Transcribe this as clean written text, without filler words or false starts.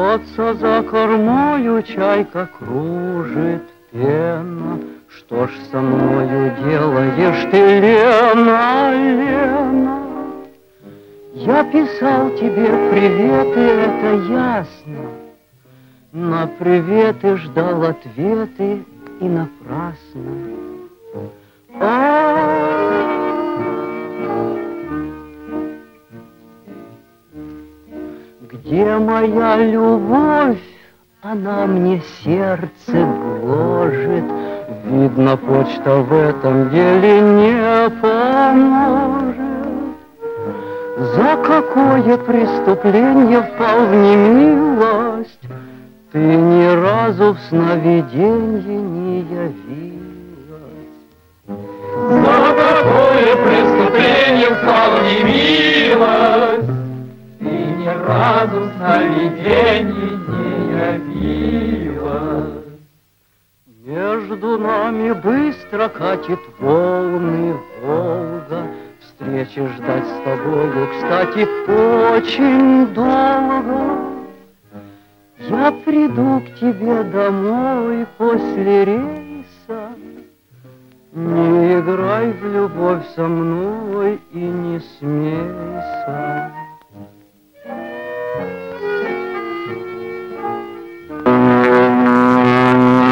Льется за кормою, чайка кружит пена. Что ж со мною делаешь ты, Лена, Лена? Я писал тебе приветы, это ясно. На приветы ждал ответы и напрасно. Где моя любовь? Она мне сердце гложет. Видно, почта в этом деле не поможет. За какое преступление впал в немилость? Ты ни разу в сновиденье не явилась. За какое преступление впал в немилость? Ты ни разу в сновиденье не явилась. Между нами быстро катит волны Волга. Встречи ждать с тобою, кстати, очень долго. Я приду к тебе домой после рейса. Не играй в любовь со мной и не смейся.